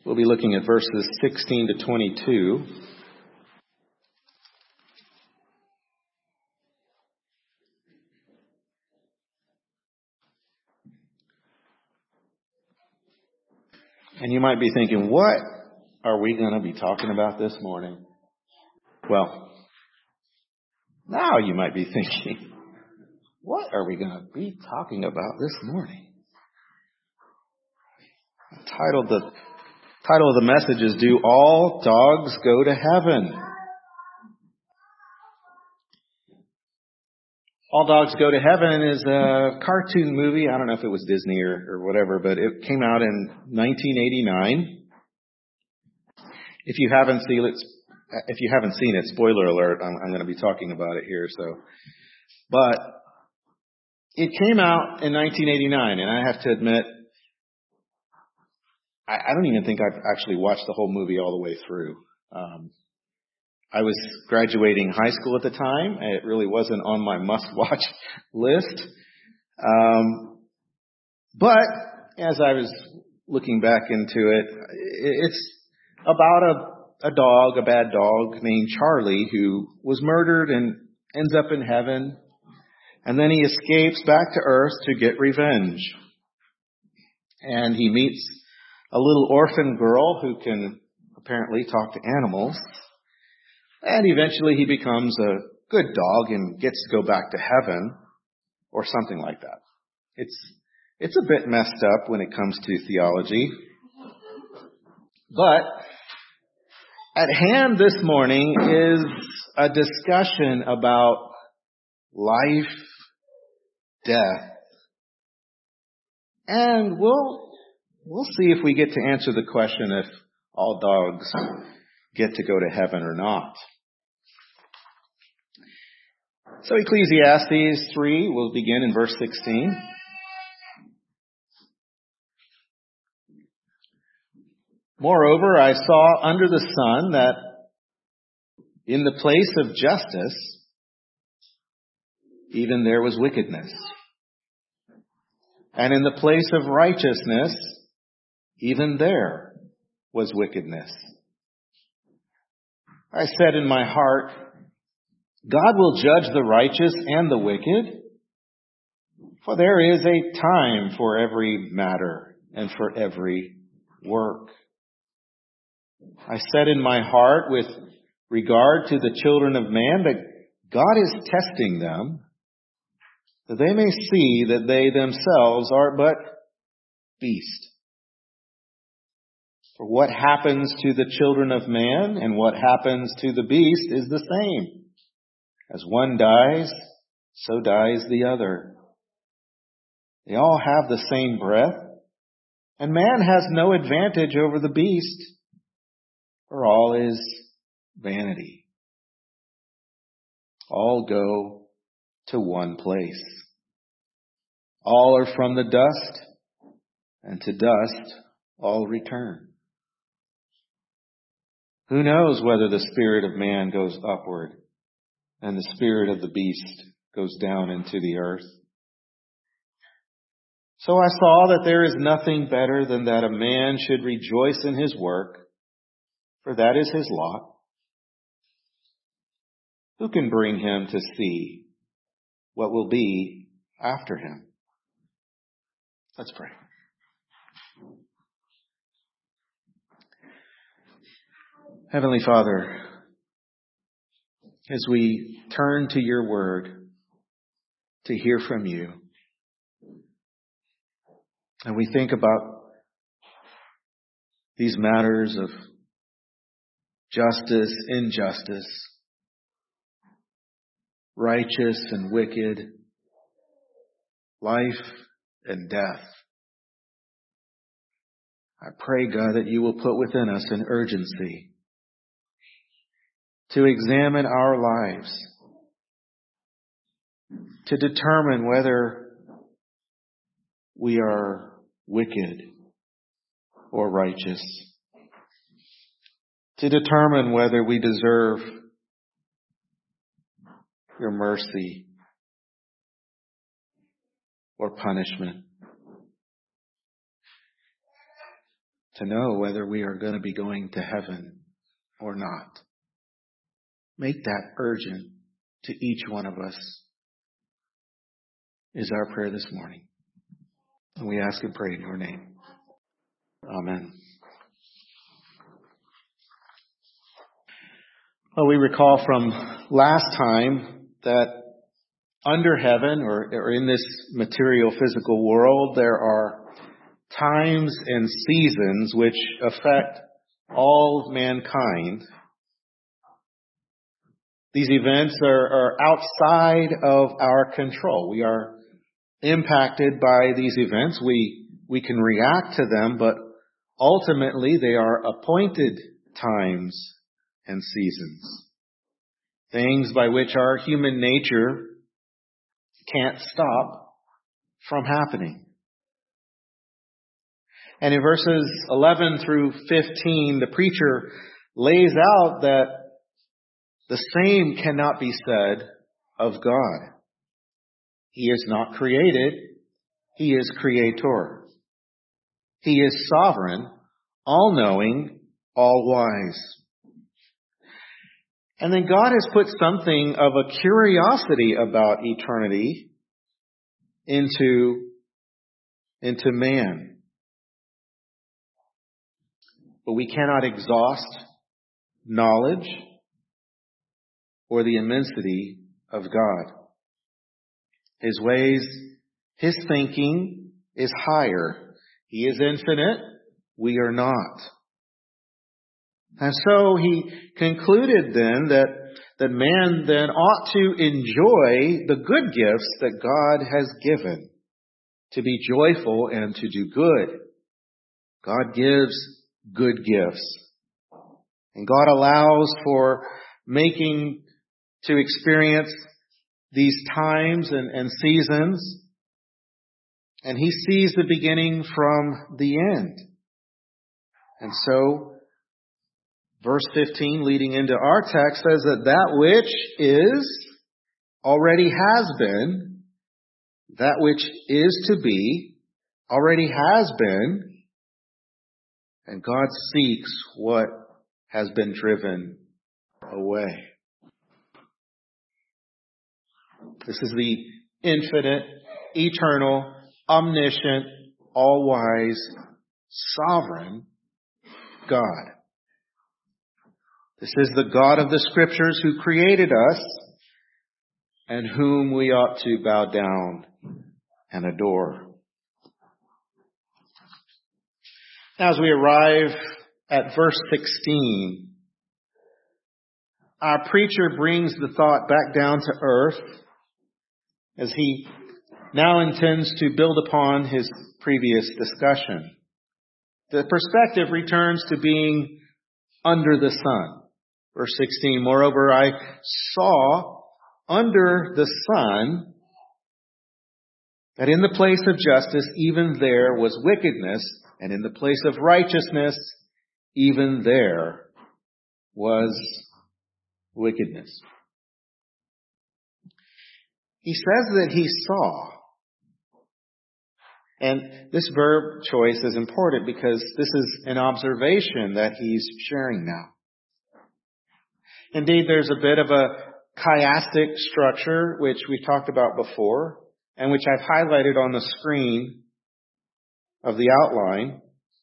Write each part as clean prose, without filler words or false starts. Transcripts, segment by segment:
We'll be looking at verses 16 to 22. And you might be thinking, what are we going to be talking about this morning? Well, now you might be thinking, what are we going to be talking about this morning? The title of the message is, Do All Dogs Go to Heaven? All Dogs Go to Heaven is a cartoon movie. I don't know if it was Disney or whatever, but it came out in 1989. If you haven't seen it, spoiler alert, I'm going to be talking about it here. But it came out in 1989, and I have to admit, I don't even think I've actually watched the whole movie all the way through. I was graduating high school at the time, and it really wasn't on my must-watch list. But as I was looking back into it, it's about a bad dog named Charlie, who was murdered and ends up in heaven. And then he escapes back to earth to get revenge. And he meets a little orphan girl who can apparently talk to animals. And eventually he becomes a good dog and gets to go back to heaven or something like that. It's a bit messed up when it comes to theology. But at hand this morning is a discussion about life, death. And we'll see if we get to answer the question if all dogs get to go to heaven or not. So Ecclesiastes 3, we'll begin in verse 16. Moreover, I saw under the sun that in the place of justice, even there was wickedness. And in the place of righteousness, even there was wickedness. I said in my heart, God will judge the righteous and the wicked, for there is a time for every matter and for every work. I said in my heart with regard to the children of man that God is testing them, that they may see that they themselves are but beasts. For what happens to the children of man and what happens to the beast is the same. As one dies, so dies the other. They all have the same breath, and man has no advantage over the beast, for all is vanity. All go to one place. All are from the dust, and to dust all return. Who knows whether the spirit of man goes upward and the spirit of the beast goes down into the earth? So I saw that there is nothing better than that a man should rejoice in his work, for that is his lot. Who can bring him to see what will be after him? Let's pray. Heavenly Father, as we turn to your word to hear from you, and we think about these matters of justice, injustice, righteous and wicked, life and death, I pray, God, that you will put within us an urgency to examine our lives, to determine whether we are wicked or righteous, to determine whether we deserve your mercy or punishment, to know whether we are going to be going to heaven or not. Make that urgent to each one of us, is our prayer this morning. And we ask and pray in your name. Amen. Well, we recall from last time that under heaven, or in this material physical world, there are times and seasons which affect all of mankind. These events are outside of our control. We are impacted by these events. We can react to them, but ultimately they are appointed times and seasons. Things by which our human nature can't stop from happening. And in verses 11 through 15, the preacher lays out that the same cannot be said of God. He is not created. He is creator. He is sovereign, all-knowing, all-wise. And then God has put something of a curiosity about eternity into man. But we cannot exhaust knowledge or the immensity of God. His ways, His thinking is higher. He is infinite. We are not. And so He concluded then that man then ought to enjoy the good gifts that God has given, to be joyful and to do good. God gives good gifts. And God allows for making to experience these times and seasons. And He sees the beginning from the end. And so, verse 15 leading into our text says that which is already has been, that which is to be already has been, and God seeks what has been driven away. This is the infinite, eternal, omniscient, all-wise, sovereign God. This is the God of the Scriptures who created us and whom we ought to bow down and adore. Now, as we arrive at verse 16, our preacher brings the thought back down to earth as he now intends to build upon his previous discussion. The perspective returns to being under the sun. Verse 16, moreover, I saw under the sun that in the place of justice, even there was wickedness, and in the place of righteousness, even there was wickedness. He says that he saw. And this verb choice is important because this is an observation that he's sharing now. Indeed, there's a bit of a chiastic structure, which we talked about before, and which I've highlighted on the screen of the outline.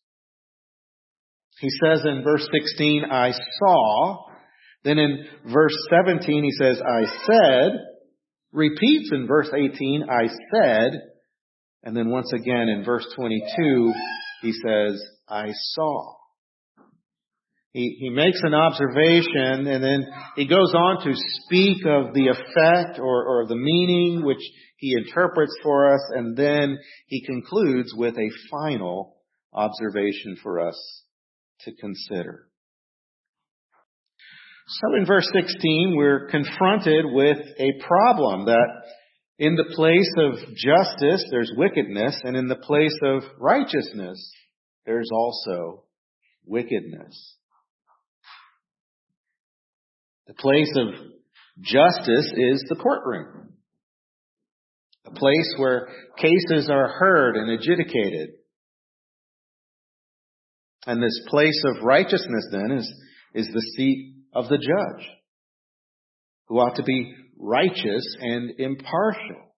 He says in verse 16, I saw. Then in verse 17, he says, I said. Repeats in verse 18, I said. And then once again in verse 22, he says, I saw. He makes an observation and then he goes on to speak of the effect or the meaning which he interprets for us, and then he concludes with a final observation for us to consider. So in verse 16, we're confronted with a problem that in the place of justice, there's wickedness, and in the place of righteousness, there's also wickedness. The place of justice is the courtroom, a place where cases are heard and adjudicated. And this place of righteousness then is the seat of the judge, who ought to be righteous and impartial.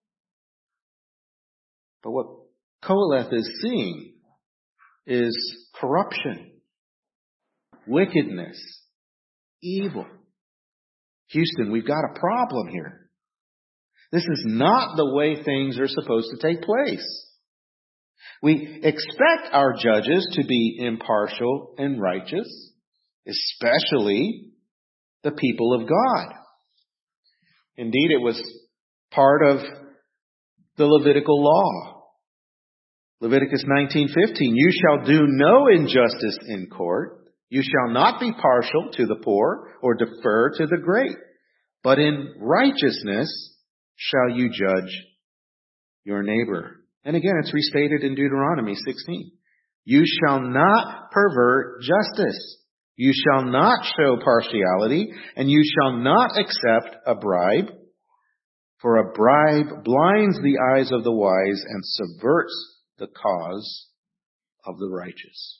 But what Qoheleth is seeing is corruption, wickedness, evil. Houston, we've got a problem here. This is not the way things are supposed to take place. We expect our judges to be impartial and righteous, especially the people of God. Indeed, it was part of the Levitical law. Leviticus 19:15, you shall do no injustice in court. You shall not be partial to the poor or defer to the great, but in righteousness shall you judge your neighbor. And again, it's restated in Deuteronomy 16. You shall not pervert justice. You shall not show partiality, and you shall not accept a bribe. For a bribe blinds the eyes of the wise and subverts the cause of the righteous.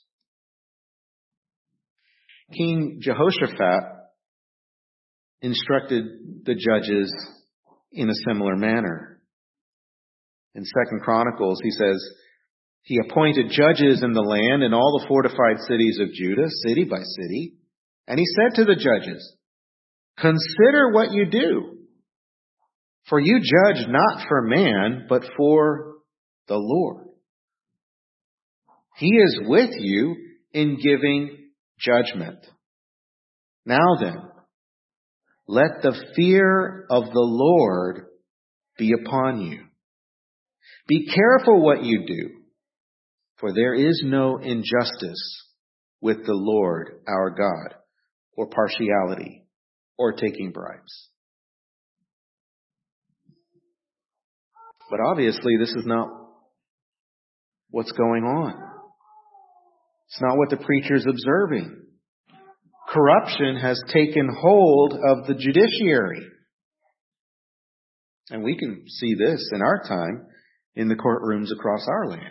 King Jehoshaphat instructed the judges in a similar manner. In 2 Chronicles, he says, he appointed judges in the land in all the fortified cities of Judah, city by city. And he said to the judges, consider what you do, for you judge not for man, but for the Lord. He is with you in giving judgment. Now then, let the fear of the Lord be upon you. Be careful what you do, for there is no injustice with the Lord our God, or partiality, or taking bribes. But obviously, this is not what's going on. It's not what the preacher's observing. Corruption has taken hold of the judiciary. And we can see this in our time in the courtrooms across our land.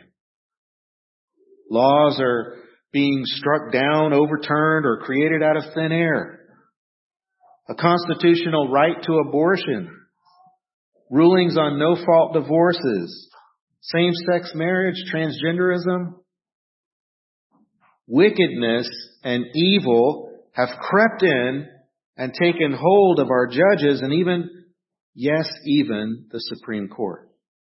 Laws are being struck down, overturned, or created out of thin air. A constitutional right to abortion, rulings on no-fault divorces, same-sex marriage, transgenderism. Wickedness and evil have crept in and taken hold of our judges and even the Supreme Court.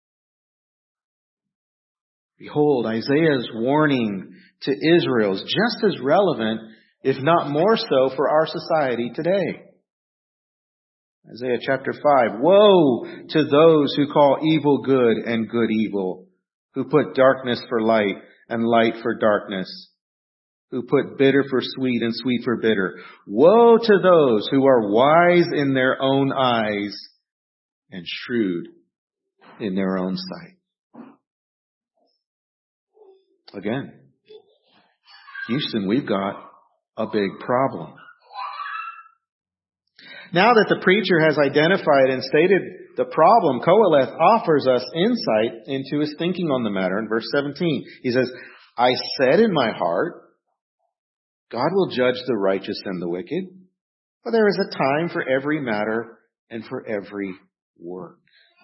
Behold, Isaiah's warning to Israel is just as relevant, if not more so, for our society today. Isaiah chapter 5, woe to those who call evil good and good evil, who put darkness for light and light for darkness, who put bitter for sweet and sweet for bitter. Woe to those who are wise in their own eyes and shrewd in their own sight. Again, Houston, we've got a big problem. Now that the preacher has identified and stated the problem, Qoheleth offers us insight into his thinking on the matter. In verse 17, he says, I said in my heart, God will judge the righteous and the wicked, but there is a time for every matter and for every work.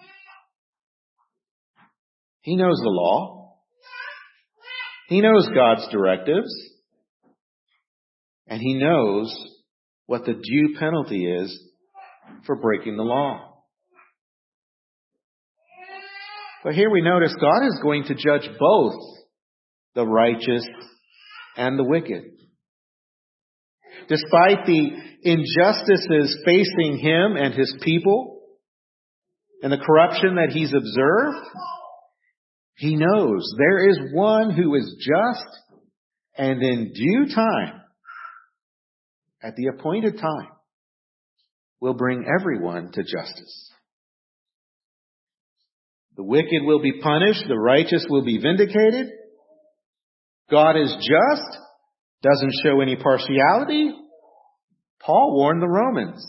He knows the law. He knows God's directives. And he knows what the due penalty is for breaking the law. But here we notice God is going to judge both the righteous and the wicked. Despite the injustices facing him and his people and the corruption that he's observed, he knows there is one who is just and in due time, at the appointed time, will bring everyone to justice. The wicked will be punished. The righteous will be vindicated. God is just, doesn't show any partiality. Paul warned the Romans.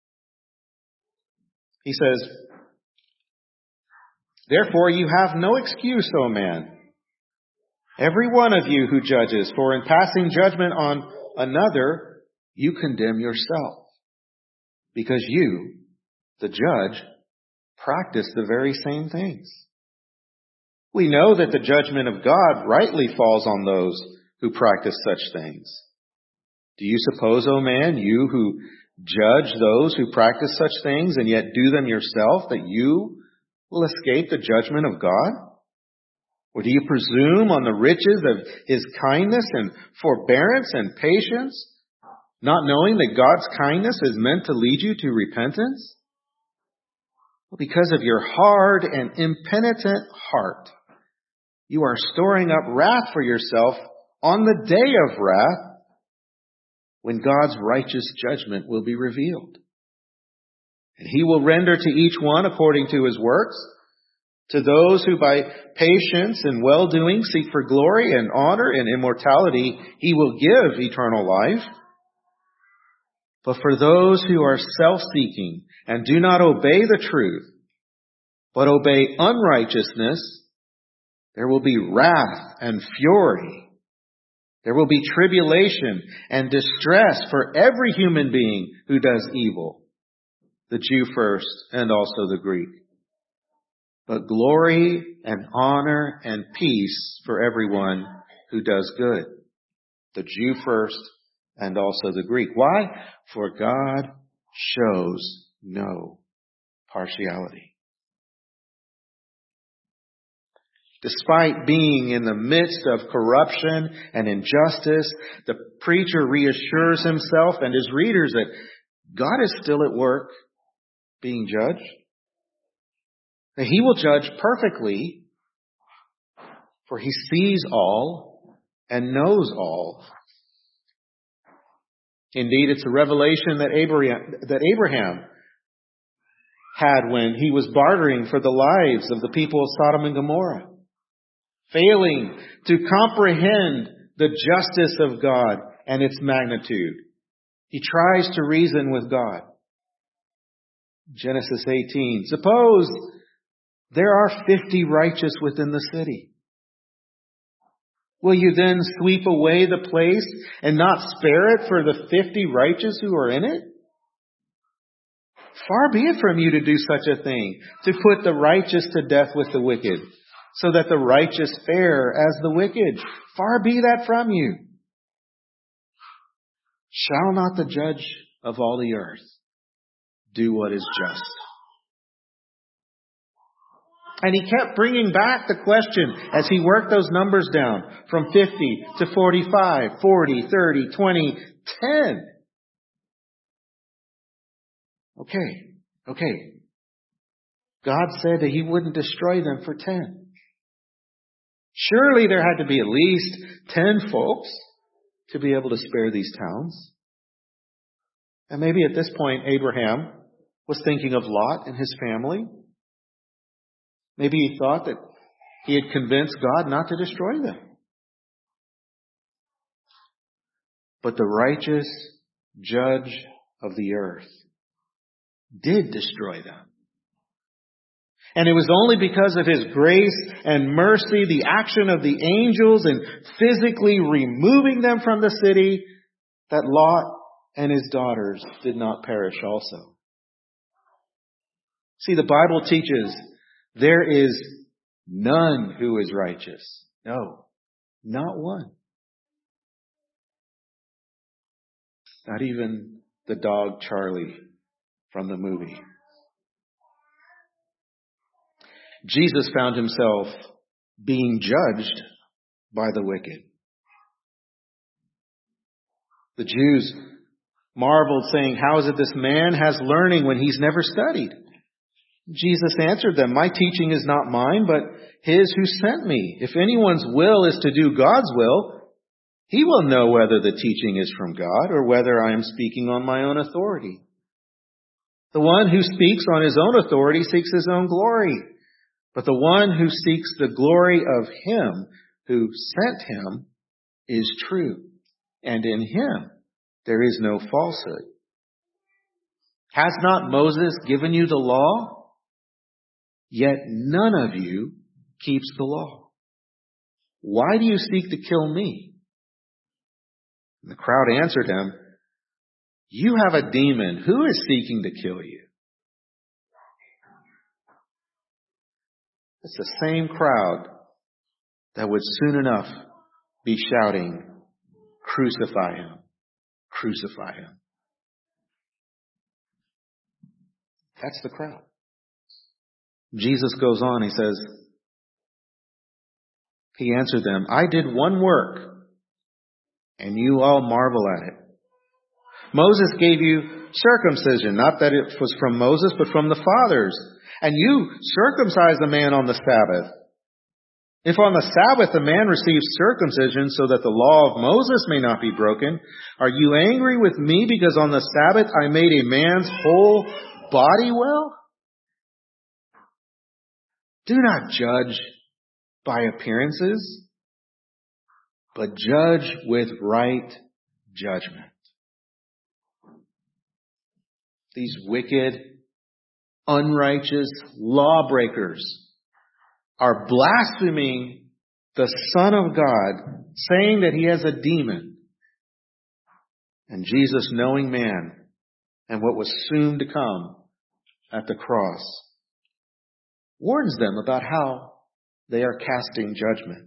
He says, therefore you have no excuse, O man, Every one of you who judges, for in passing judgment on another, you condemn yourself, because you, the judge, practice the very same things. We know that the judgment of God rightly falls on those who practice such things. Do you suppose, O man, you who judge those who practice such things and yet do them yourself, that you will escape the judgment of God? Or do you presume on the riches of His kindness and forbearance and patience, not knowing that God's kindness is meant to lead you to repentance? Well, because of your hard and impenitent heart, you are storing up wrath for yourself on the day of wrath, when God's righteous judgment will be revealed. And He will render to each one according to his works. To those who by patience and well-doing seek for glory and honor and immortality, He will give eternal life. But for those who are self-seeking and do not obey the truth, but obey unrighteousness, there will be wrath and fury. There will be tribulation and distress for every human being who does evil, the Jew first and also the Greek. But glory and honor and peace for everyone who does good, the Jew first and also the Greek. Why? For God shows no partiality. Despite being in the midst of corruption and injustice, the preacher reassures himself and his readers that God is still at work being judged. That He will judge perfectly, for He sees all and knows all. Indeed, it's a revelation that Abraham had when he was bartering for the lives of the people of Sodom and Gomorrah, failing to comprehend the justice of God and its magnitude. He tries to reason with God. Genesis 18. Suppose there are 50 righteous within the city. Will you then sweep away the place and not spare it for the 50 righteous who are in it? Far be it from you to do such a thing, to put the righteous to death with the wicked, so that the righteous fare as the wicked. Far be that from you. Shall not the judge of all the earth do what is just? And he kept bringing back the question as he worked those numbers down from 50 to 45, 40, 30, 20, 10. Okay. God said that He wouldn't destroy them for 10. Surely there had to be at least 10 folks to be able to spare these towns. And maybe at this point, Abraham was thinking of Lot and his family. Maybe he thought that he had convinced God not to destroy them. But the righteous judge of the earth did destroy them. And it was only because of His grace and mercy, the action of the angels in physically removing them from the city, that Lot and his daughters did not perish also. See, the Bible teaches there is none who is righteous. No, not one. Not even the dog Charlie from the movie. Jesus found Himself being judged by the wicked. The Jews marveled, saying, "How is it this man has learning when he's never studied?" Jesus answered them, "My teaching is not mine, but His who sent me. If anyone's will is to do God's will, he will know whether the teaching is from God or whether I am speaking on my own authority. The one who speaks on his own authority seeks his own glory. But the one who seeks the glory of Him who sent him is true, and in Him there is no falsehood. Has not Moses given you the law? Yet none of you keeps the law. why do you seek to kill me?" And the crowd answered him, "You have a demon. Who is seeking to kill you?" It's the same crowd that would soon enough be shouting, "Crucify him, crucify him." That's the crowd. Jesus goes on, he says, he answered them, "I did one work, and you all marvel at it. Moses gave you circumcision, not that it was from Moses, but from the fathers. And you circumcise a man on the Sabbath. If on the Sabbath a man receives circumcision so that the law of Moses may not be broken, are you angry with me because on the Sabbath I made a man's whole body well? Do not judge by appearances, but judge with right judgment." These wicked, unrighteous lawbreakers are blaspheming the Son of God, saying that he has a demon. And Jesus, knowing man and what was soon to come at the cross, warns them about how they are casting judgment.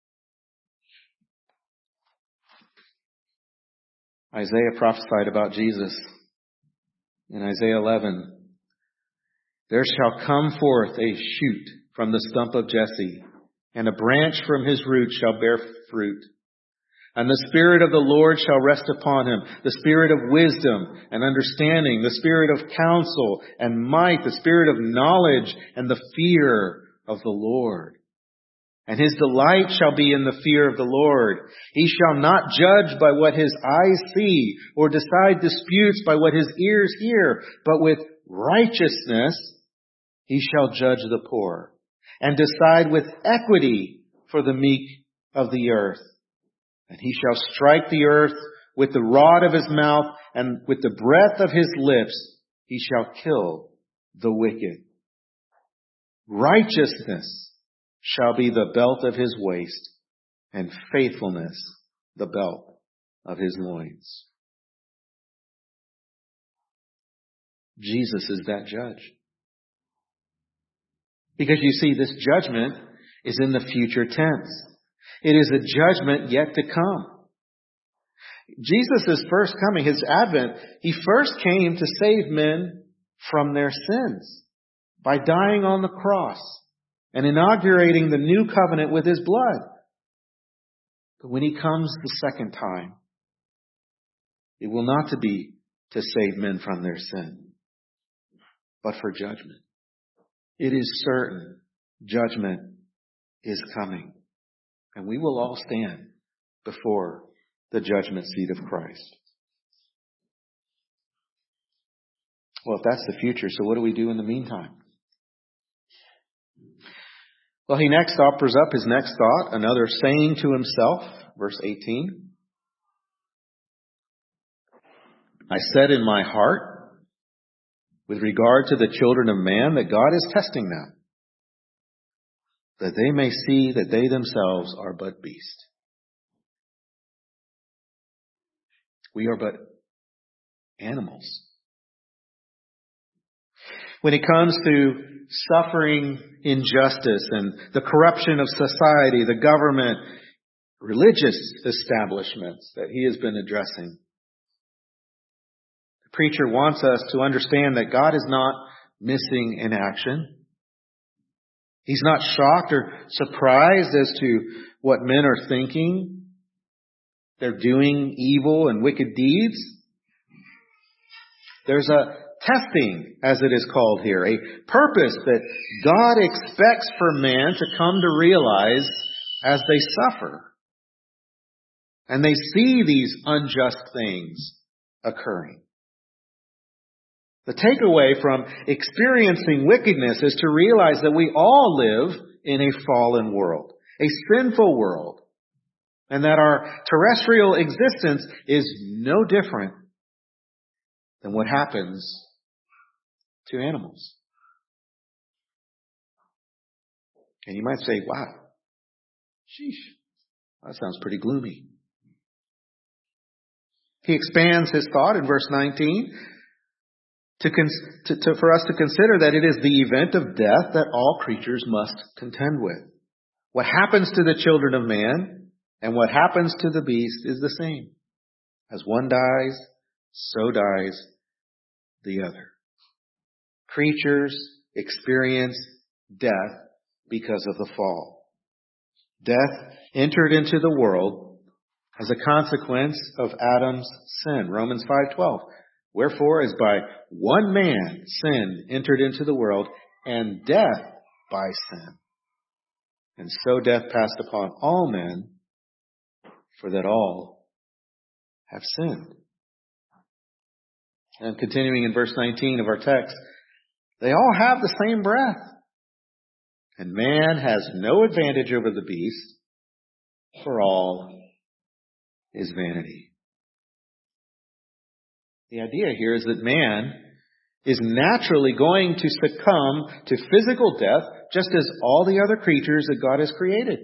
Isaiah prophesied about Jesus in Isaiah 11. "There shall come forth a shoot from the stump of Jesse, and a branch from his root shall bear fruit. And the Spirit of the Lord shall rest upon him, the Spirit of wisdom and understanding, the Spirit of counsel and might, the Spirit of knowledge and the fear of the Lord. And his delight shall be in the fear of the Lord. He shall not judge by what his eyes see, or decide disputes by what his ears hear, but with righteousness he shall judge the poor, and decide with equity for the meek of the earth. And he shall strike the earth with the rod of his mouth, and with the breath of his lips he shall kill the wicked. Righteousness shall be the belt of his waist, and faithfulness the belt of his loins." Jesus is that judge. Because you see, this judgment is in the future tense. It is a judgment yet to come. Jesus' first coming, his advent, he first came to save men from their sins by dying on the cross and inaugurating the new covenant with his blood. But when he comes the second time, it will not be to save men from their sin, but for judgment. It is certain judgment is coming, and we will all stand before the judgment seat of Christ. Well, if that's the future, so what do we do in the meantime? Well, he next offers up his next thought, another saying to himself, verse 18. "I said in my heart, with regard to the children of man, that God is testing them, that they may see that they themselves are but beasts." We are but animals. When it comes to suffering injustice and the corruption of society, the government, religious establishments that he has been addressing, the preacher wants us to understand that God is not missing in action. He's not shocked or surprised as to what men are thinking. They're doing evil and wicked deeds. There's a testing, as it is called here, a purpose that God expects for man to come to realize as they suffer. And they see these unjust things occurring. The takeaway from experiencing wickedness is to realize that we all live in a fallen world, a sinful world, and that our terrestrial existence is no different than what happens to animals. And you might say, wow, sheesh, That sounds pretty gloomy. He expands his thought in verse 19 for us to consider that it is the event of death that all creatures must contend with. What happens to the children of man and what happens to the beast is the same. As one dies, so dies the other. Creatures experience death because of the fall. Death entered into the world as a consequence of Adam's sin. Romans 5:12. Wherefore, as by one man sin entered into the world, and death by sin. And so death passed upon all men, for that all have sinned. And continuing in verse 19 of our text, they all have the same breath. And man has no advantage over the beast, for all is vanity. The idea here is that man is naturally going to succumb to physical death just as all the other creatures that God has created.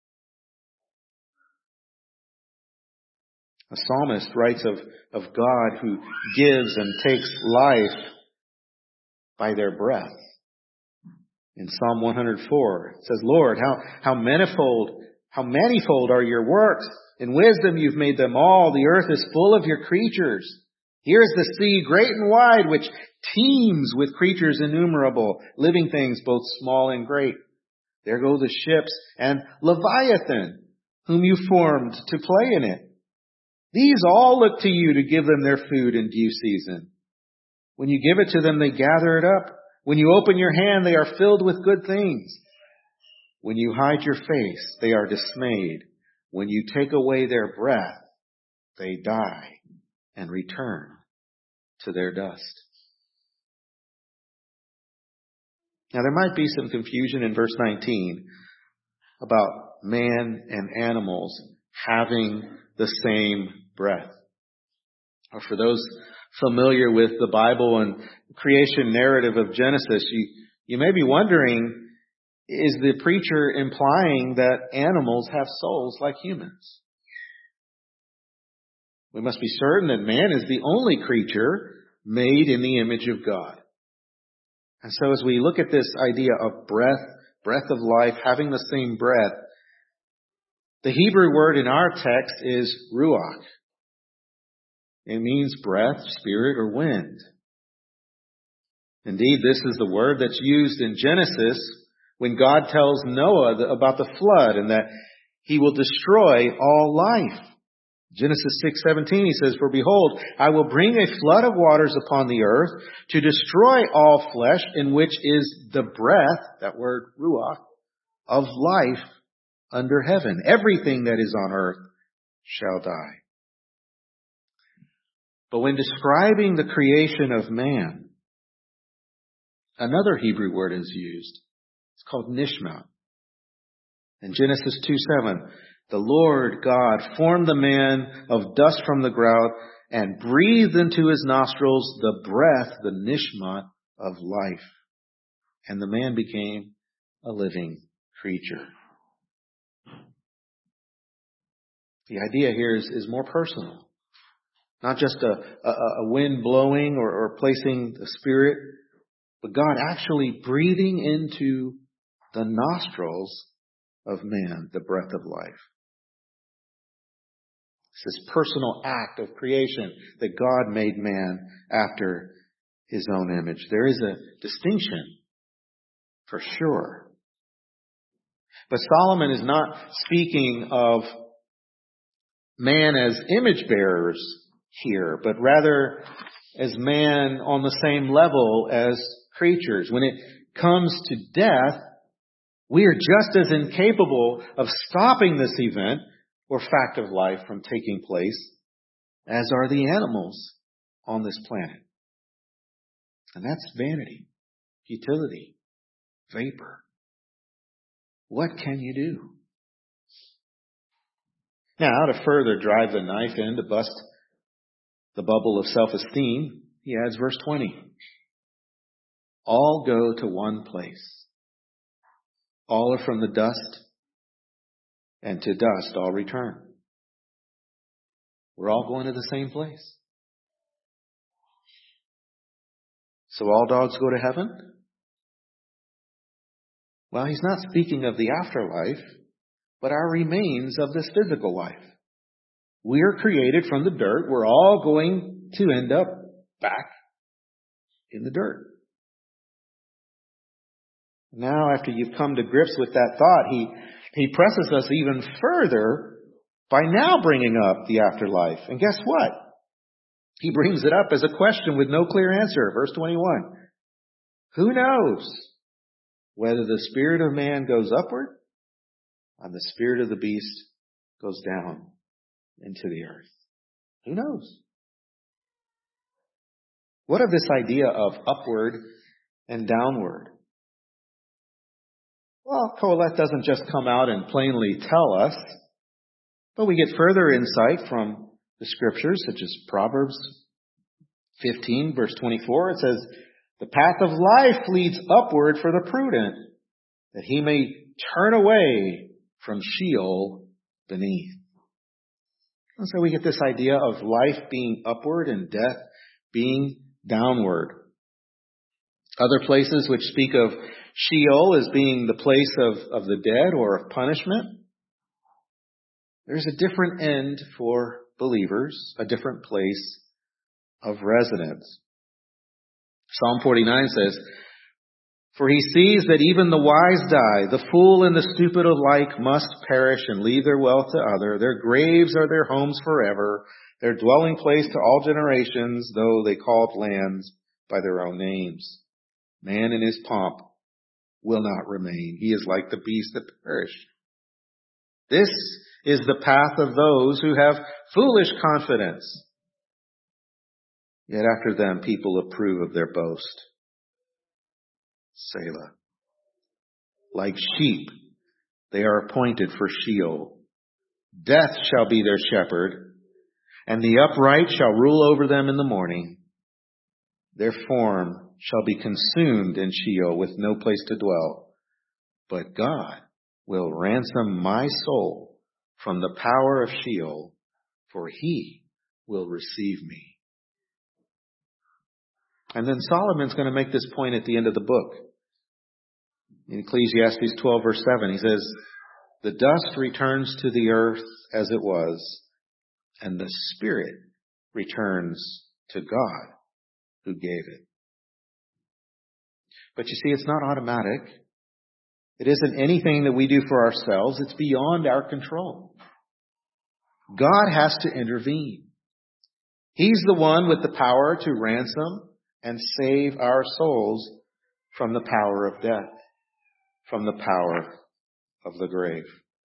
A psalmist writes of God who gives and takes life by their breath. In Psalm 104, it says, Lord, how manifold are your works. In wisdom you've made them all. The earth is full of your creatures. Here's the sea, great and wide, which teems with creatures innumerable, living things both small and great. There go the ships and Leviathan, whom you formed to play in it. These all look to you to give them their food in due season. When you give it to them, they gather it up. When you open your hand, they are filled with good things. When you hide your face, they are dismayed. When you take away their breath, they die and return to their dust. Now there might be some confusion in verse 19 about man and animals having the same breath. Or for those familiar with the Bible and creation narrative of Genesis, you may be wondering, is the preacher implying that animals have souls like humans? We must be certain that man is the only creature made in the image of God. And so as we look at this idea of breath of life, having the same breath, the Hebrew word in our text is ruach. It means breath, spirit, or wind. Indeed, this is the word that's used in Genesis when God tells Noah about the flood and that he will destroy all life. Genesis 6:17, he says, For behold, I will bring a flood of waters upon the earth to destroy all flesh, in which is the breath, that word ruach, of life under heaven. Everything that is on earth shall die. But when describing the creation of man, another Hebrew word is used. It's called nishmat. In Genesis 2:7, the Lord God formed the man of dust from the ground and breathed into his nostrils the breath, the nishmat of life. And the man became a living creature. The idea here is more personal. Not just a wind blowing or placing the spirit, but God actually breathing into the nostrils of man the breath of life. It's this personal act of creation that God made man after his own image. There is a distinction, for sure. But Solomon is not speaking of man as image bearers here, but rather as man on the same level as creatures. When it comes to death, we are just as incapable of stopping this event or fact of life from taking place as are the animals on this planet. And that's vanity, futility, vapor. What can you do? Now, to further drive the knife in to bust the bubble of self-esteem, he adds verse 20. All go to one place. All are from the dust, and to dust all return. We're all going to the same place. So all dogs go to heaven? Well, he's not speaking of the afterlife, but our remains of this physical life. We are created from the dirt. We're all going to end up back in the dirt. Now, after you've come to grips with that thought, he presses us even further by now bringing up the afterlife. And guess what? He brings it up as a question with no clear answer. Verse 21. Who knows whether the spirit of man goes upward and the spirit of the beast goes down into the earth? Who knows? What of this idea of upward and downward? Well, Kohelet doesn't just come out and plainly tell us, but we get further insight from the scriptures, such as Proverbs 15, verse 24. It says, the path of life leads upward for the prudent, that he may turn away from Sheol beneath. And so we get this idea of life being upward and death being downward. Other places which speak of Sheol as being the place of the dead or of punishment. There's a different end for believers, a different place of residence. Psalm 49 says, for he sees that even the wise die, the fool and the stupid alike must perish and leave their wealth to other. Their graves are their homes forever, their dwelling place to all generations, though they called lands by their own names. Man in his pomp will not remain. He is like the beasts that perish. This is the path of those who have foolish confidence. Yet after them people approve of their boast. Selah. Like sheep, they are appointed for Sheol. Death shall be their shepherd, and the upright shall rule over them in the morning. Their form shall be consumed in Sheol with no place to dwell. But God will ransom my soul from the power of Sheol, for he will receive me. And then Solomon's going to make this point at the end of the book. In Ecclesiastes 12, verse 7, he says, the dust returns to the earth as it was, and the spirit returns to God who gave it. But you see, it's not automatic. It isn't anything that we do for ourselves. It's beyond our control. God has to intervene. He's the one with the power to ransom and save our souls from the power of death, from the power of the grave.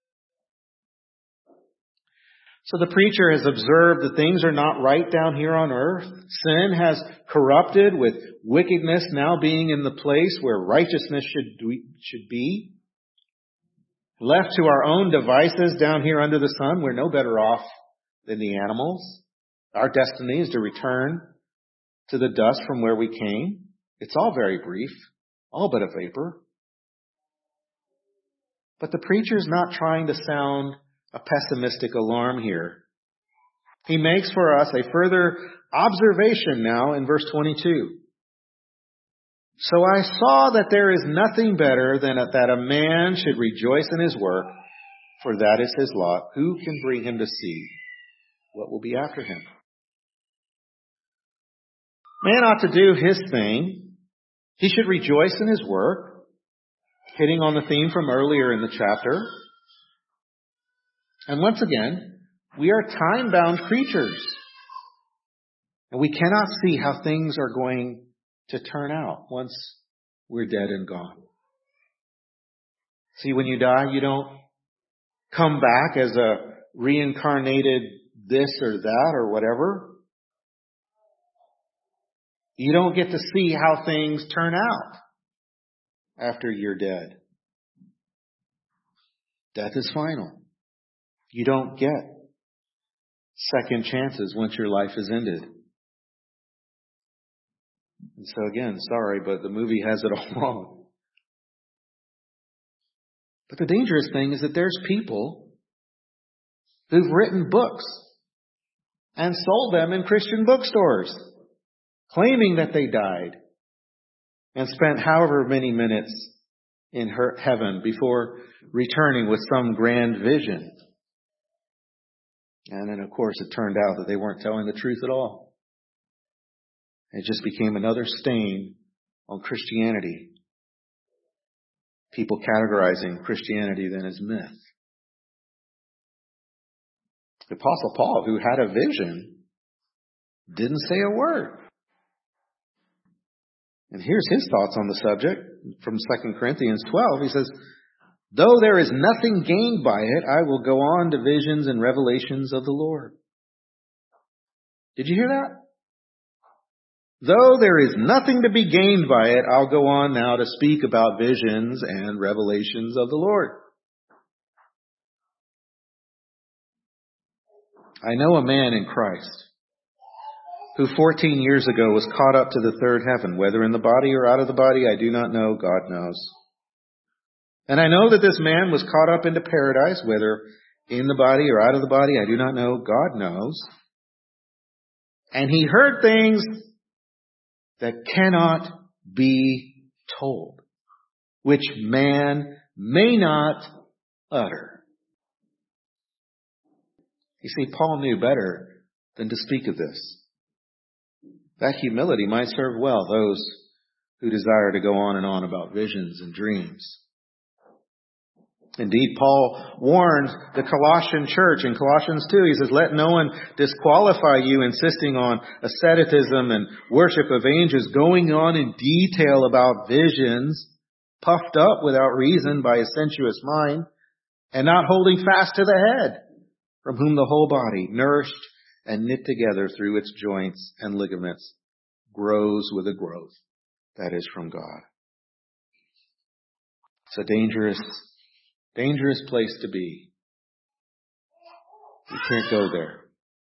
So the preacher has observed that things are not right down here on earth. Sin has corrupted, with wickedness now being in the place where righteousness should be. Left to our own devices down here under the sun, we're no better off than the animals. Our destiny is to return to the dust from where we came. It's all very brief, all but a vapor. But the preacher's not trying to sound a pessimistic alarm here. He makes for us a further observation now in verse 22. So I saw that there is nothing better than that a man should rejoice in his work, for that is his lot. Who can bring him to see what will be after him? Man ought to do his thing. He should rejoice in his work, hitting on the theme from earlier in the chapter. And once again, we are time-bound creatures. And we cannot see how things are going to turn out once we're dead and gone. See, when you die, you don't come back as a reincarnated this or that or whatever. You don't get to see how things turn out after you're dead. Death is final. You don't get second chances once your life is ended. And so again, sorry, but the movie has it all wrong. But the dangerous thing is that there's people who've written books and sold them in Christian bookstores, claiming that they died and spent however many minutes in heaven before returning with some grand vision. And then, of course, it turned out that they weren't telling the truth at all. It just became another stain on Christianity. People categorizing Christianity then as myth. The Apostle Paul, who had a vision, didn't say a word. And here's his thoughts on the subject from 2 Corinthians 12. He says, though there is nothing gained by it, I will go on to visions and revelations of the Lord. Did you hear that? Though there is nothing to be gained by it, I'll go on now to speak about visions and revelations of the Lord. I know a man in Christ who 14 years ago was caught up to the third heaven, whether in the body or out of the body, I do not know, God knows. And I know that this man was caught up into paradise, whether in the body or out of the body, I do not know, God knows. And he heard things that cannot be told, which man may not utter. You see, Paul knew better than to speak of this. That humility might serve well those who desire to go on and on about visions and dreams. Indeed, Paul warned the Colossian church in Colossians 2. He says, let no one disqualify you insisting on asceticism and worship of angels, going on in detail about visions, puffed up without reason by a sensuous mind, and not holding fast to the head, from whom the whole body, nourished and knit together through its joints and ligaments, grows with a growth that is from God. It's a dangerous place to be. You can't go there.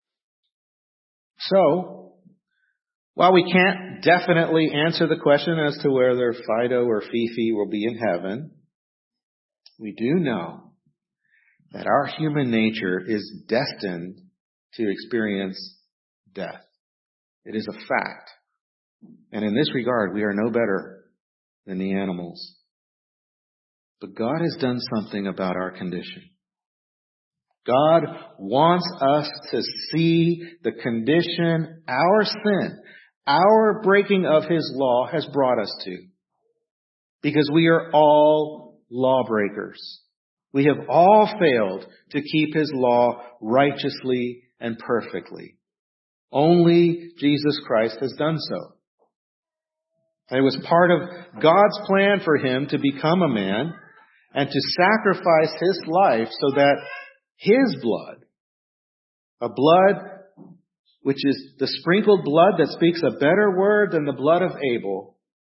So, while we can't definitely answer the question as to whether Fido or Fifi will be in heaven, we do know that our human nature is destined to experience death. It is a fact. And in this regard, we are no better than the animals. But God has done something about our condition. God wants us to see the condition our sin, our breaking of His law has brought us to. Because we are all lawbreakers. We have all failed to keep His law righteously and perfectly. Only Jesus Christ has done so. And it was part of God's plan for Him to become a man and to sacrifice His life so that His blood, a blood which is the sprinkled blood that speaks a better word than the blood of Abel,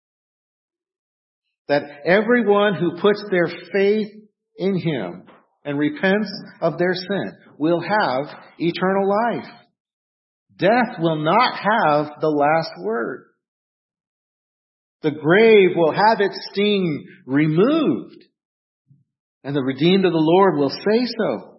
that everyone who puts their faith in Him and repents of their sin will have eternal life. Death will not have the last word. The grave will have its sting removed, and the redeemed of the Lord will say so.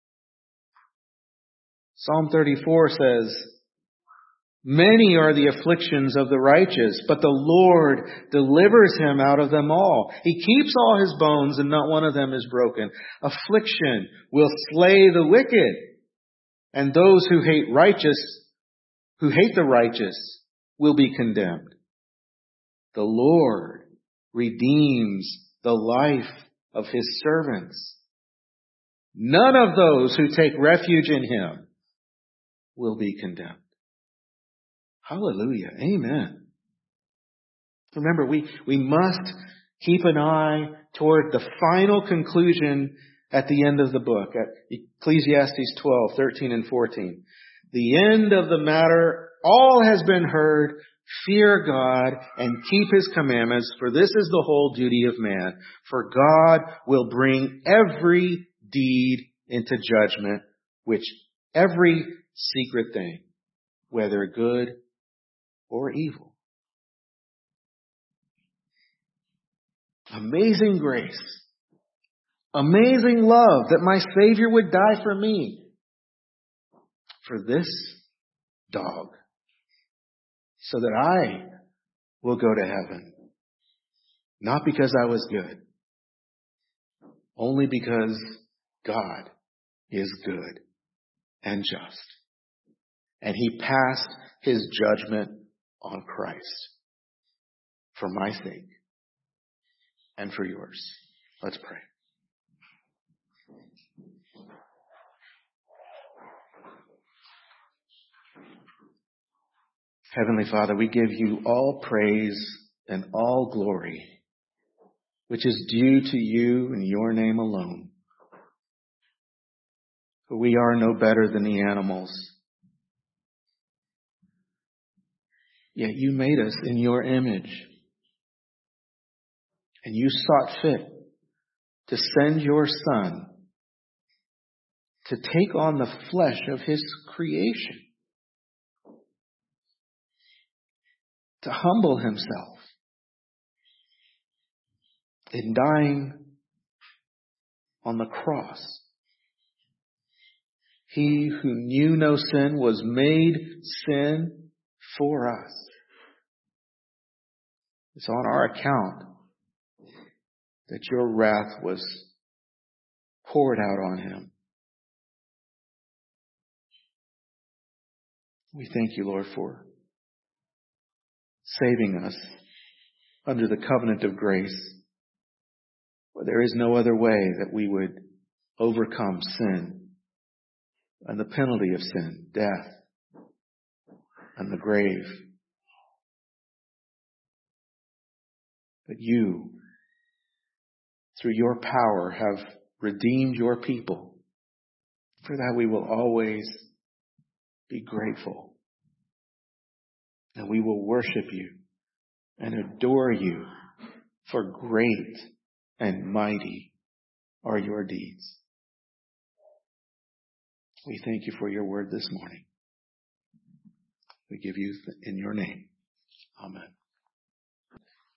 Psalm 34 says, many are the afflictions of the righteous, but the Lord delivers him out of them all. He keeps all his bones, and not one of them is broken. Affliction will slay the wicked, and those who hate the righteous will be condemned. The Lord redeems the life of His servants. None of those who take refuge in Him will be condemned. Hallelujah. Amen. Remember, we must keep an eye toward the final conclusion at the end of the book, at Ecclesiastes 12:13 and 14. The end of the matter, all has been heard. Fear God and keep His commandments, for this is the whole duty of man. For God will bring every deed into judgment, which every secret thing, whether good or evil. Amazing grace. Amazing love that my Savior would die for me. for this dog so that I will go to heaven. Not because I was good, only because God is good and just. And he passed his judgment on Christ for my sake and for yours. Let's pray. Heavenly Father, we give you all praise and all glory, which is due to you in your name alone. For we are no better than the animals. Yet you made us in your image. And you sought fit to send your Son to take on the flesh of his creation, to humble himself in dying on the cross. He who knew no sin was made sin for us. It's on our account that your wrath was poured out on him. We thank you, Lord, for saving us under the covenant of grace, where there is no other way that we would overcome sin and the penalty of sin, death, and the grave. But you, through your power, have redeemed your people. For that we will always be grateful. And we will worship you and adore you, for great and mighty are your deeds. We thank you for your word this morning. We give you in your name. Amen.